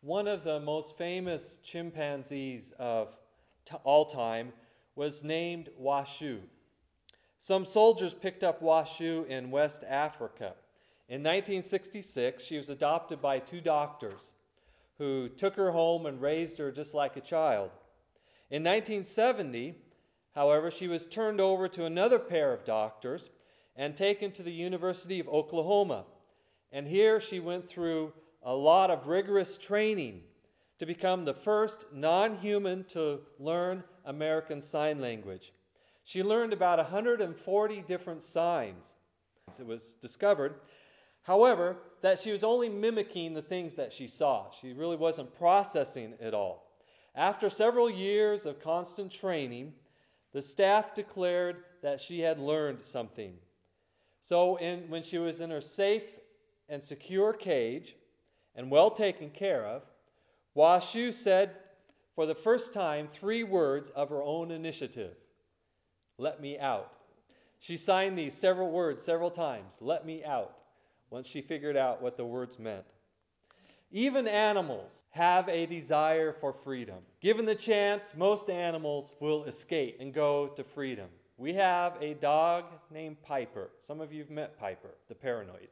One of the most famous chimpanzees of all time was named Washoe. Some soldiers picked up Washoe in West Africa. In 1966, she was adopted by two doctors who took her home and raised her just like a child. In 1970, however, she was turned over to another pair of doctors and taken to the University of Oklahoma. And here she went through a lot of rigorous training to become the first non-human to learn American Sign Language. She learned about 140 different signs. It was discovered, however, that she was only mimicking the things that she saw. She really wasn't processing it all. After several years of constant training, the staff declared that she had learned something. So when she was in her safe and secure cage and well taken care of, Washoe said for the first time 3 words of her own initiative. Let me out. She signed these several words several times. Let me out. Once she figured out what the words meant. Even animals have a desire for freedom. Given the chance, most animals will escape and go to freedom. We have a dog named Piper. Some of you have met Piper, the paranoid.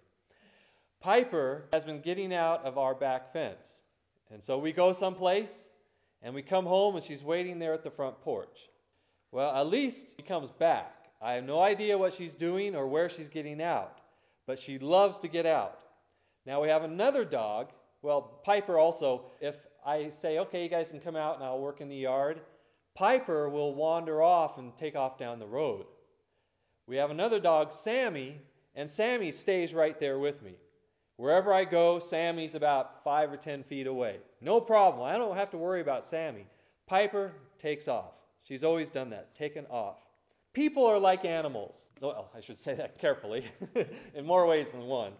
Piper has been getting out of our back fence. And so we go someplace, and we come home, and she's waiting there at the front porch. Well, at least she comes back. I have no idea what she's doing or where she's getting out, but she loves to get out. Now we have another dog. Well, Piper also, if I say, okay, you guys can come out and I'll work in the yard, Piper will wander off and take off down the road. We have another dog, Sammy, and Sammy stays right there with me. Wherever I go, Sammy's about 5 or 10 feet away. No problem. I don't have to worry about Sammy. Piper takes off. She's always done that, taken off. People are like animals. Well, I should say that carefully, in more ways than one.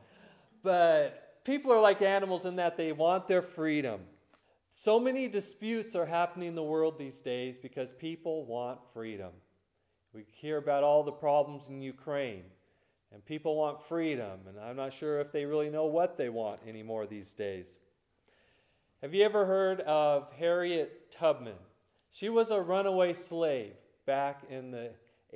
But people are like animals in that they want their freedom. So many disputes are happening in the world these days because people want freedom. We hear about all the problems in Ukraine, and people want freedom, and I'm not sure if they really know what they want anymore these days. Have you ever heard of Harriet Tubman? She was a runaway slave back in the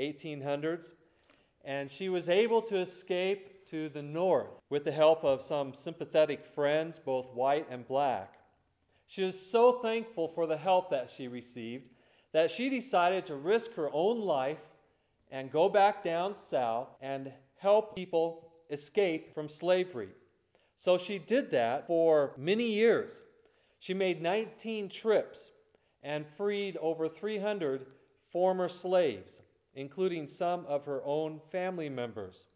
1800s, and she was able to escape to the north with the help of some sympathetic friends, both white and black. She was so thankful for the help that she received that she decided to risk her own life and go back down south and help people escape from slavery. So she did that for many years. She made 19 trips and freed over 300 former slaves, including some of her own family members.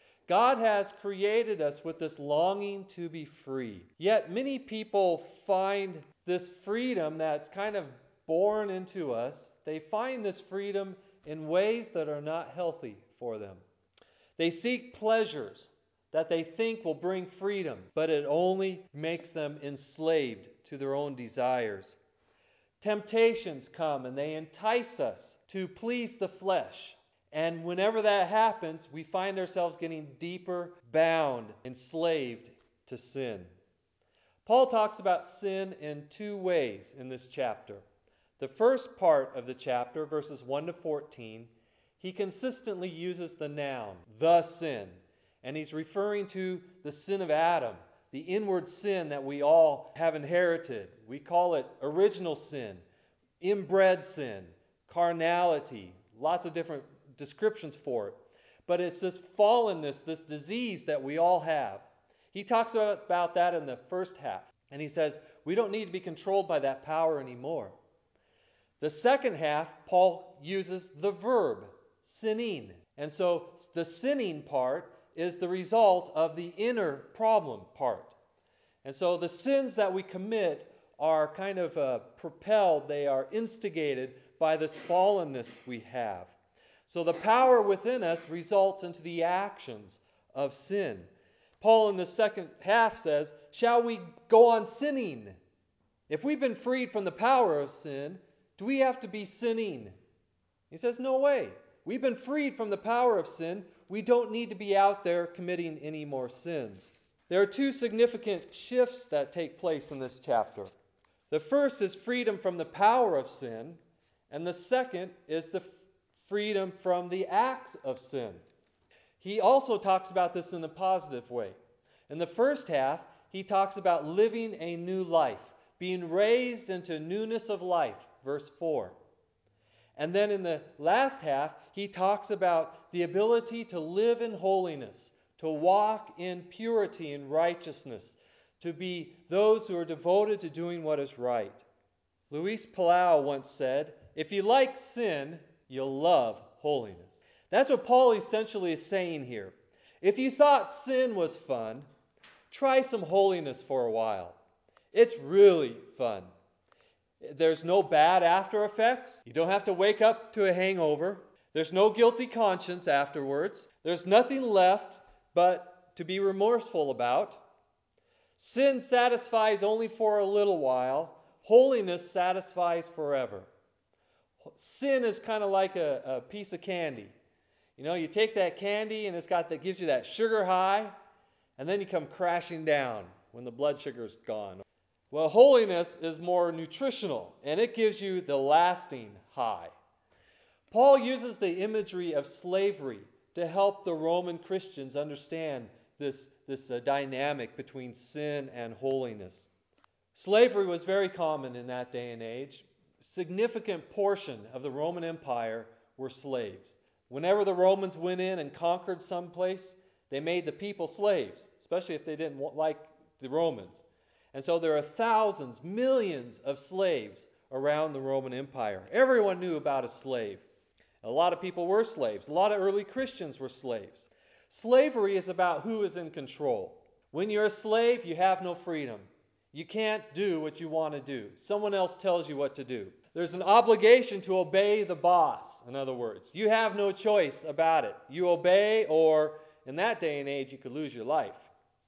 God has created us with this longing to be free. Yet many people find this freedom that's kind of born into us, they find this freedom in ways that are not healthy for them. They seek pleasures that they think will bring freedom, but it only makes them enslaved to their own desires. Temptations come and they entice us to please the flesh. And whenever that happens, we find ourselves getting deeper bound, enslaved to sin. Paul talks about sin in 2 ways in this chapter. The first part of the chapter, verses 1 to 14, he consistently uses the noun, the sin. And he's referring to the sin of Adam, the inward sin that we all have inherited. We call it original sin, inbred sin, carnality, lots of different descriptions for it. But it's this fallenness, this disease that we all have. He talks about that in the first half. And he says, we don't need to be controlled by that power anymore. The second half, Paul uses the verb, sinning. And so the sinning part is the result of the inner problem part. And so the sins that we commit are kind of propelled, they are instigated by this fallenness we have. So the power within us results into the actions of sin. Paul in the second half says, shall we go on sinning? If we've been freed from the power of sin, do we have to be sinning? He says, no way. We've been freed from the power of sin. We don't need to be out there committing any more sins. There are two significant shifts that take place in this chapter. The first is freedom from the power of sin, and the second is the freedom from the acts of sin. He also talks about this in a positive way. In the first half, he talks about living a new life, being raised into newness of life, verse 4. And then in the last half, he talks about the ability to live in holiness, to walk in purity and righteousness, to be those who are devoted to doing what is right. Luis Palau once said, "If you like sin, you'll love holiness." That's what Paul essentially is saying here. If you thought sin was fun, try some holiness for a while. It's really fun. There's no bad after effects. You don't have to wake up to a hangover. There's no guilty conscience afterwards. There's nothing left but to be remorseful about. Sin satisfies only for a little while. Holiness satisfies forever. Sin is kind of like a piece of candy. You know, you take that candy and that gives you that sugar high, and then you come crashing down when the blood sugar's gone. Well, holiness is more nutritional, and it gives you the lasting high. Paul uses the imagery of slavery to help the Roman Christians understand this dynamic between sin and holiness. Slavery was very common in that day and age. A significant portion of the Roman Empire were slaves. Whenever the Romans went in and conquered some place, they made the people slaves, especially if they didn't like the Romans. And so there are thousands, millions of slaves around the Roman Empire. Everyone knew about a slave. A lot of people were slaves. A lot of early Christians were slaves. Slavery is about who is in control. When you're a slave, you have no freedom. You can't do what you want to do. Someone else tells you what to do. There's an obligation to obey the boss, in other words. You have no choice about it. You obey, or in that day and age, you could lose your life.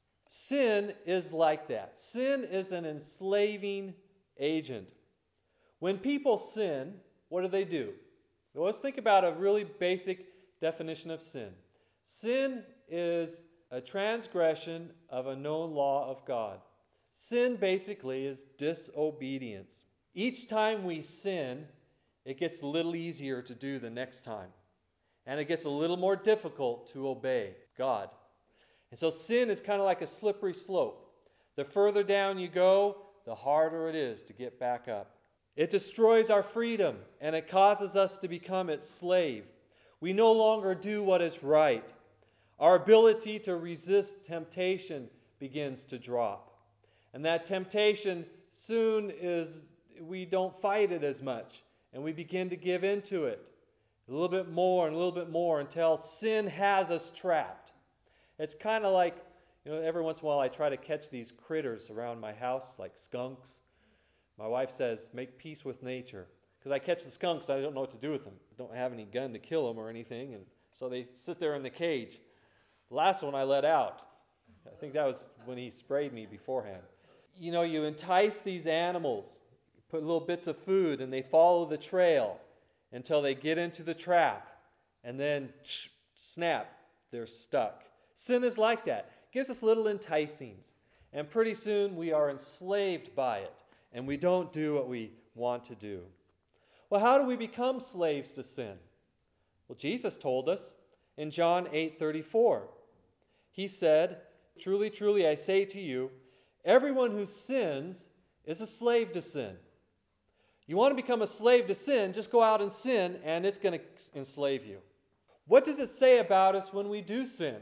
Sin is like that. Sin is an enslaving agent. When people sin, what do? Well, let's think about a really basic definition of sin. Sin is a transgression of a known law of God. Sin basically is disobedience. Each time we sin, it gets a little easier to do the next time. And it gets a little more difficult to obey God. And so sin is kind of like a slippery slope. The further down you go, the harder it is to get back up. It destroys our freedom, and it causes us to become its slave. We no longer do what is right. Our ability to resist temptation begins to drop. And that temptation soon is, we don't fight it as much, and we begin to give into it a little bit more and a little bit more until sin has us trapped. It's kind of like, every once in a while I try to catch these critters around my house, like skunks. My wife says, make peace with nature. Because I catch the skunks, I don't know what to do with them. I don't have any gun to kill them or anything, and so they sit there in the cage. The last one I let out. I think that was when he sprayed me beforehand. You entice these animals, put little bits of food, and they follow the trail until they get into the trap, and then snap, they're stuck. Sin is like that. It gives us little enticings, and pretty soon we are enslaved by it, and we don't do what we want to do. Well, how do we become slaves to sin? Well, Jesus told us in John 8:34. He said, "Truly, truly, I say to you, everyone who sins is a slave to sin." You want to become a slave to sin, just go out and sin, and it's going to enslave you. What does it say about us when we do sin?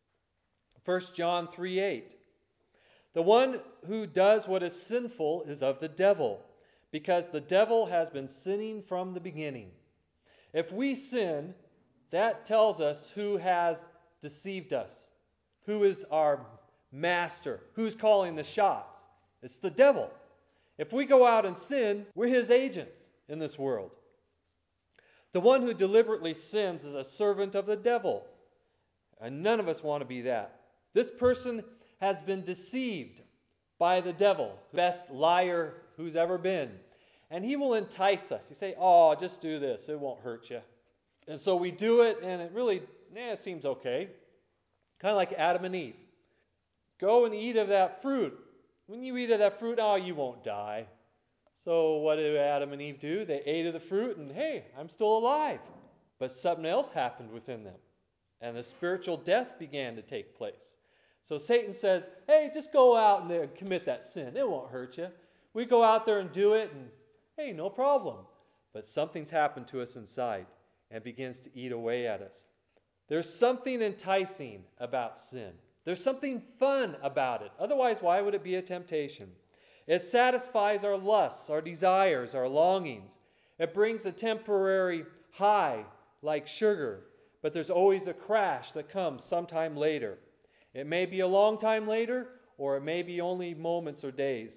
1 John 3:8. The one who does what is sinful is of the devil, because the devil has been sinning from the beginning. If we sin, that tells us who has deceived us, who is our master, who's calling the shots. It's the devil. If we go out and sin, we're his agents in this world. The one who deliberately sins is a servant of the devil, and none of us want to be that. This person has been deceived by the devil, the best liar who's ever been. And he will entice us. He say, "Oh, just do this. It won't hurt you." And so we do it, and it really, it seems okay. Kind of like Adam and Eve. go and eat of that fruit. When you eat of that fruit, oh, you won't die. So what did Adam and Eve do? They ate of the fruit and, hey, I'm still alive. But something else happened within them. And the spiritual death began to take place. So Satan says, hey, just go out and commit that sin. It won't hurt you. We go out there and do it, and hey, no problem. But something's happened to us inside and begins to eat away at us. There's something enticing about sin. There's something fun about it. Otherwise, why would it be a temptation? It satisfies our lusts, our desires, our longings. It brings a temporary high like sugar, but there's always a crash that comes sometime later. It may be a long time later, or it may be only moments or days.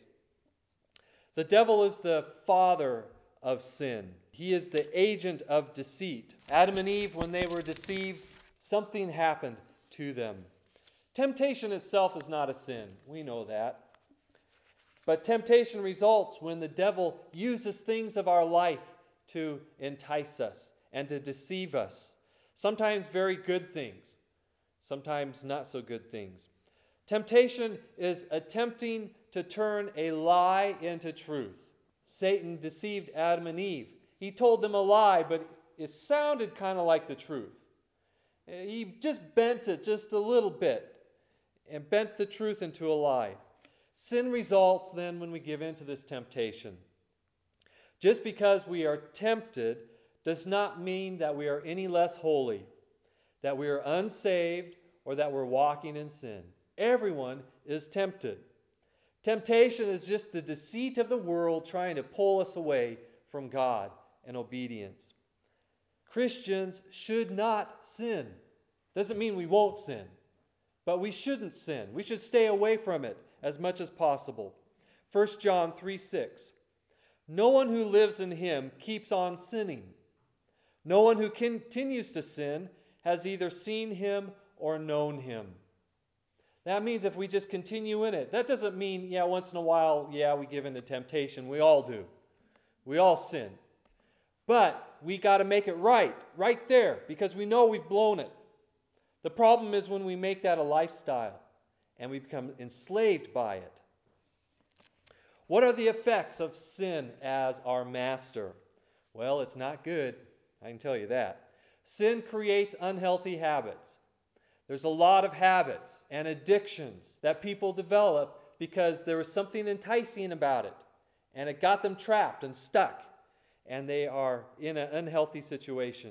The devil is the father of sin. He is the agent of deceit. Adam and Eve, when they were deceived, something happened to them. Temptation itself is not a sin. We know that. But temptation results when the devil uses things of our life to entice us and to deceive us. Sometimes very good things, sometimes not so good things. Temptation is attempting to turn a lie into truth. Satan deceived Adam and Eve. He told them a lie, but it sounded kind of like the truth. He just bent it just a little bit and bent the truth into a lie. Sin results then when we give in to this temptation. Just because we are tempted does not mean that we are any less holy, that we are unsaved, or that we're walking in sin. Everyone is tempted. Temptation is just the deceit of the world trying to pull us away from God and obedience. Christians should not sin. Doesn't mean we won't sin, but we shouldn't sin. We should stay away from it as much as possible. 1 John 3:6. No one who lives in him keeps on sinning. No one who continues to sin has either seen him or known him. That means if we just continue in it, that doesn't mean, once in a while, we give in to temptation. We all do. We all sin. But we got to make it right there, because we know we've blown it. The problem is when we make that a lifestyle and we become enslaved by it. What are the effects of sin as our master? Well, it's not good. I can tell you that. Sin creates unhealthy habits. There's a lot of habits and addictions that people develop because there was something enticing about it, and it got them trapped and stuck, and they are in an unhealthy situation.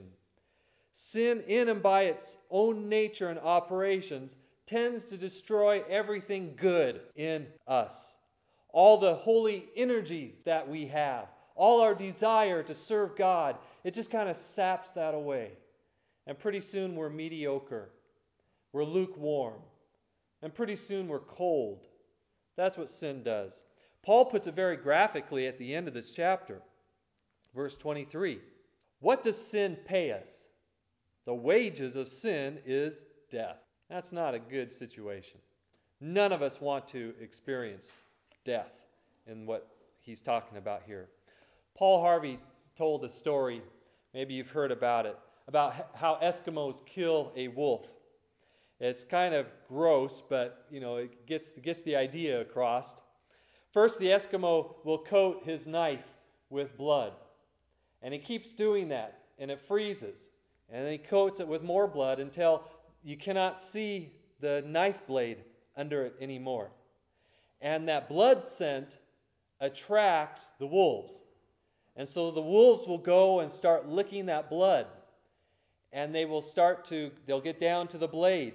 Sin, in and by its own nature and operations, tends to destroy everything good in us. All the holy energy that we have, all our desire to serve God, it just kind of saps that away. And pretty soon we're mediocre. We're lukewarm. And pretty soon we're cold. That's what sin does. Paul puts it very graphically at the end of this chapter. Verse 23. What does sin pay us? The wages of sin is death. That's not a good situation. None of us want to experience death in what he's talking about here. Paul Harvey told a story, maybe you've heard about it, about how Eskimos kill a wolf. It's kind of gross, but it gets the idea across. First, the Eskimo will coat his knife with blood, and he keeps doing that, and it freezes, and then he coats it with more blood until you cannot see the knife blade under it anymore. And that blood scent attracts the wolves. And so the wolves will go and start licking that blood. And they'll get down to the blade.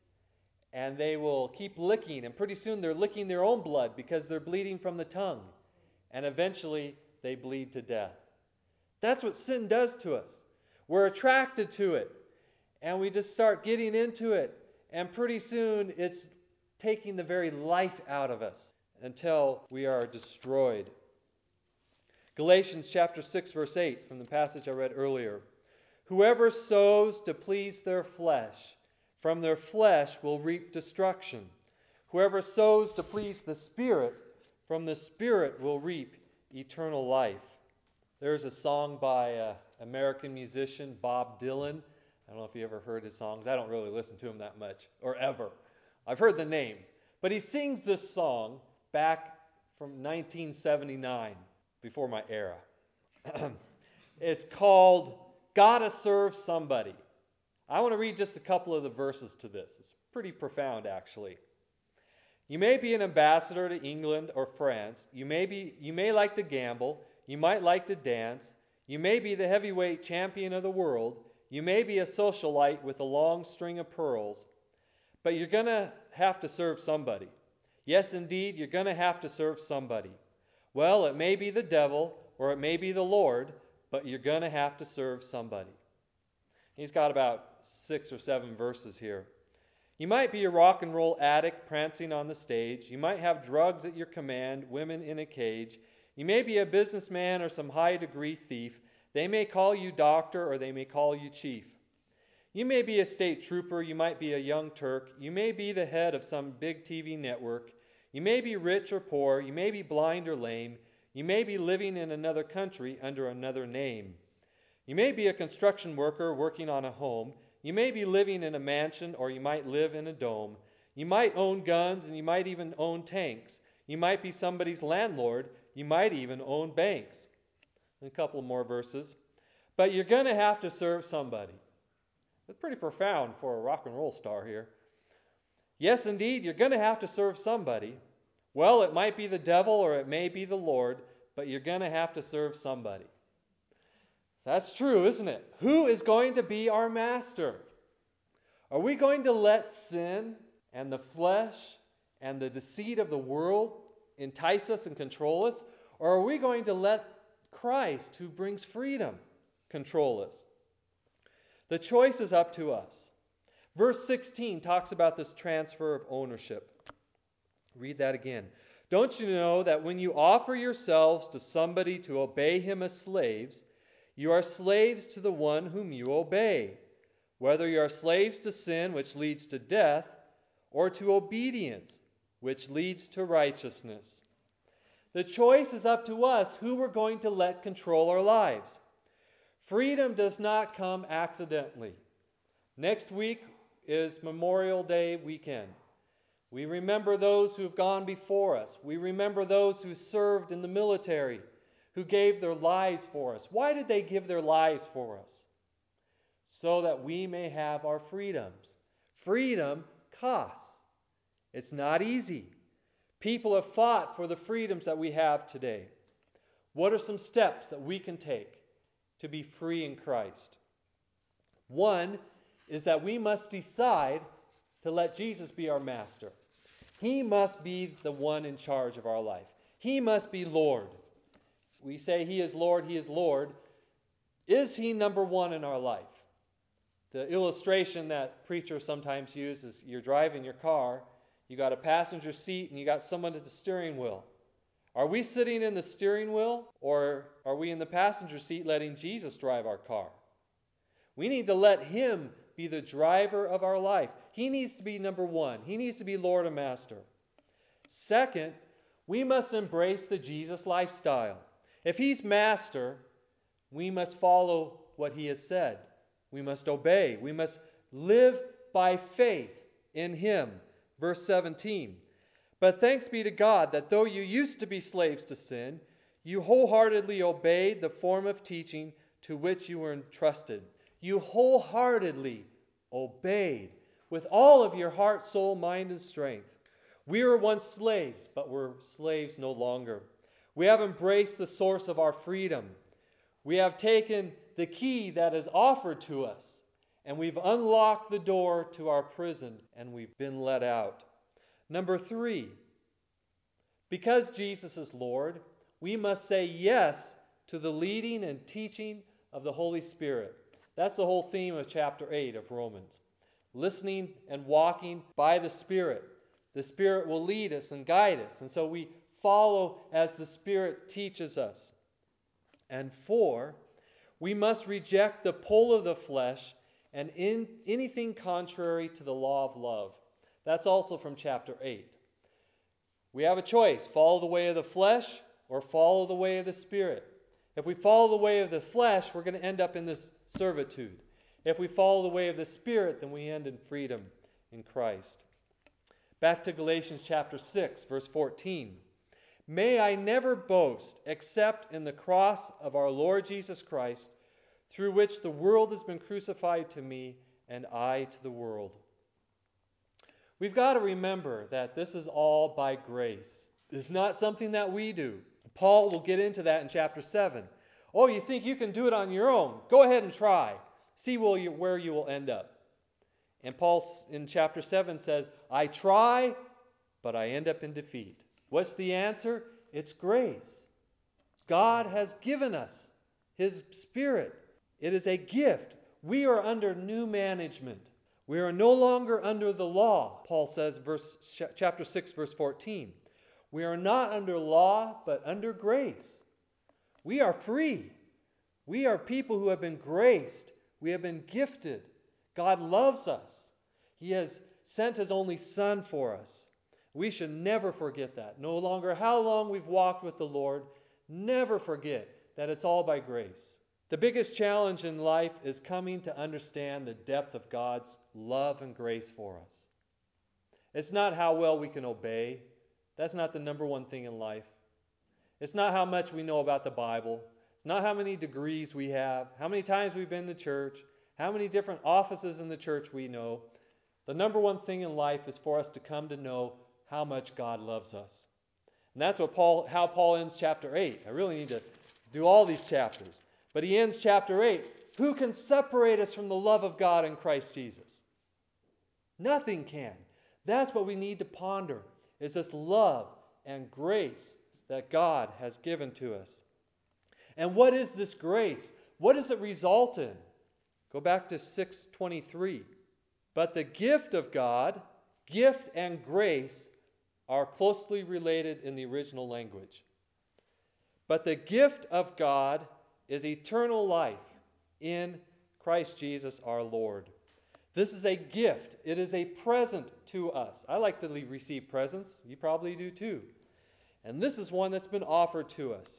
And they will keep licking. And pretty soon they're licking their own blood because they're bleeding from the tongue. And eventually they bleed to death. That's what sin does to us. We're attracted to it. And we just start getting into it. And pretty soon it's taking the very life out of us until we are destroyed. Galatians chapter 6, verse 8, from the passage I read earlier. Whoever sows to please their flesh, from their flesh will reap destruction. Whoever sows to please the Spirit, from the Spirit will reap eternal life. There's a song by an American musician, Bob Dylan. I don't know if you ever heard his songs. I don't really listen to him that much, or ever. I've heard the name. But he sings this song back from 1979, before my era. It's called Gotta Serve Somebody. I want to read just a couple of the verses to this. It's pretty profound, actually. You may be an ambassador to England or France. You may like to gamble. You might like to dance. You may be the heavyweight champion of the world. You may be a socialite with a long string of pearls. But you're going to have to serve somebody. Yes, indeed, you're going to have to serve somebody. Well, it may be the devil or it may be the Lord, but you're going to have to serve somebody. He's got about 6 or 7 verses here. You might be a rock and roll addict prancing on the stage. You might have drugs at your command, women in a cage. You may be a businessman or some high-degree thief. They may call you doctor or they may call you chief. You may be a state trooper. You might be a young Turk. You may be the head of some big TV network. You may be rich or poor. You may be blind or lame. You may be living in another country under another name. You may be a construction worker working on a home. You may be living in a mansion, or you might live in a dome. You might own guns, and you might even own tanks. You might be somebody's landlord. You might even own banks. And a couple more verses. But you're going to have to serve somebody. That's pretty profound for a rock and roll star here. Yes, indeed, you're going to have to serve somebody. Well, it might be the devil, or it may be the Lord, but you're going to have to serve somebody. That's true, isn't it? Who is going to be our master? Are we going to let sin and the flesh and the deceit of the world entice us and control us? Or are we going to let Christ, who brings freedom, control us? The choice is up to us. Verse 16 talks about this transfer of ownership. Read that again. Don't you know that when you offer yourselves to somebody to obey him as slaves, you are slaves to the one whom you obey, whether you are slaves to sin, which leads to death, or to obedience, which leads to righteousness. The choice is up to us who we're going to let control our lives. Freedom does not come accidentally. Next week is Memorial Day weekend. We remember those who have gone before us. We remember those who served in the military, who gave their lives for us. Why did they give their lives for us? So that we may have our freedoms. Freedom costs. It's not easy. People have fought for the freedoms that we have today. What are some steps that we can take to be free in Christ? One is that we must decide to let Jesus be our master. He must be the one in charge of our life. He must be Lord. We say He is Lord, He is Lord. Is He number one in our life? The illustration that preachers sometimes use is you're driving your car, you got a passenger seat, and you got someone at the steering wheel. Are we sitting in the steering wheel, or are we in the passenger seat letting Jesus drive our car? We need to let Him be the driver of our life. He needs to be number one. He needs to be Lord and Master. Second, we must embrace the Jesus lifestyle. If He's master, we must follow what He has said. We must obey. We must live by faith in Him. Verse 17. But thanks be to God that though you used to be slaves to sin, you wholeheartedly obeyed the form of teaching to which you were entrusted. You wholeheartedly obeyed with all of your heart, soul, mind, and strength. We were once slaves, but we're slaves no longer. We have embraced the source of our freedom. We have taken the key that is offered to us, and we've unlocked the door to our prison, and we've been let out. Number 3, because Jesus is Lord, we must say yes to the leading and teaching of the Holy Spirit. That's the whole theme of chapter 8 of Romans. Listening and walking by the Spirit. The Spirit will lead us and guide us, and so we follow as the Spirit teaches us. And 4, we must reject the pull of the flesh and anything contrary to the law of love. That's also from chapter 8. We have a choice, follow the way of the flesh or follow the way of the Spirit. If we follow the way of the flesh, we're going to end up in this servitude. If we follow the way of the Spirit, then we end in freedom in Christ. Back to Galatians chapter 6, verse 14. May I never boast except in the cross of our Lord Jesus Christ, through which the world has been crucified to me and I to the world. We've got to remember that this is all by grace. It's not something that we do. Paul will get into that in chapter 7. Oh, you think you can do it on your own? Go ahead and try. See where you will end up. And Paul in chapter 7 says, I try, but I end up in defeat. What's the answer? It's grace. God has given us His Spirit. It is a gift. We are under new management. We are no longer under the law, Paul says, chapter 6, verse 14. We are not under law, but under grace. We are free. We are people who have been graced. We have been gifted. God loves us. He has sent His only Son for us. We should never forget that. No longer how long we've walked with the Lord, never forget that it's all by grace. The biggest challenge in life is coming to understand the depth of God's love and grace for us. It's not how well we can obey. That's not the number one thing in life. It's not how much we know about the Bible. It's not how many degrees we have, how many times we've been to church, how many different offices in the church we know. The number one thing in life is for us to come to know how much God loves us. And that's how Paul ends chapter 8. I really need to do all these chapters. But he ends chapter 8. Who can separate us from the love of God in Christ Jesus? Nothing can. That's what we need to ponder, is this love and grace that God has given to us. And what is this grace? What does it result in? Go back to 6:23. But the gift of God, gift and grace, are closely related in the original language. But the gift of God is eternal life in Christ Jesus our Lord. This is a gift. It is a present to us. I like to receive presents. You probably do too. And this is one that's been offered to us.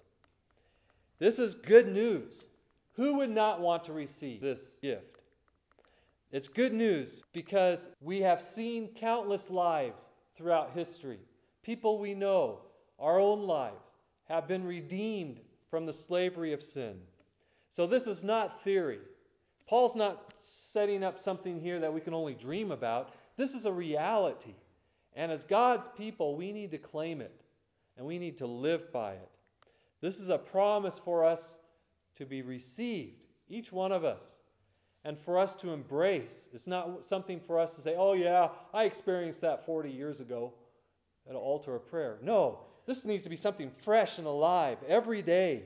This is good news. Who would not want to receive this gift? It's good news because we have seen countless lives throughout history. People we know, our own lives, have been redeemed from the slavery of sin. So this is not theory. Paul's not setting up something here that we can only dream about. This is a reality. And as God's people, we need to claim it. And we need to live by it. This is a promise for us to be received, each one of us, and for us to embrace. It's not something for us to say, oh yeah, I experienced that 40 years ago at an altar of prayer. No, this needs to be something fresh and alive every day.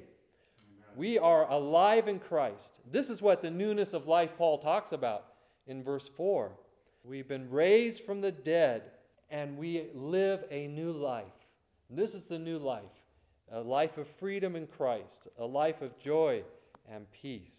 We are alive in Christ. This is what the newness of life Paul talks about in verse 4. We've been raised from the dead and we live a new life. This is the new life, a life of freedom in Christ, a life of joy and peace.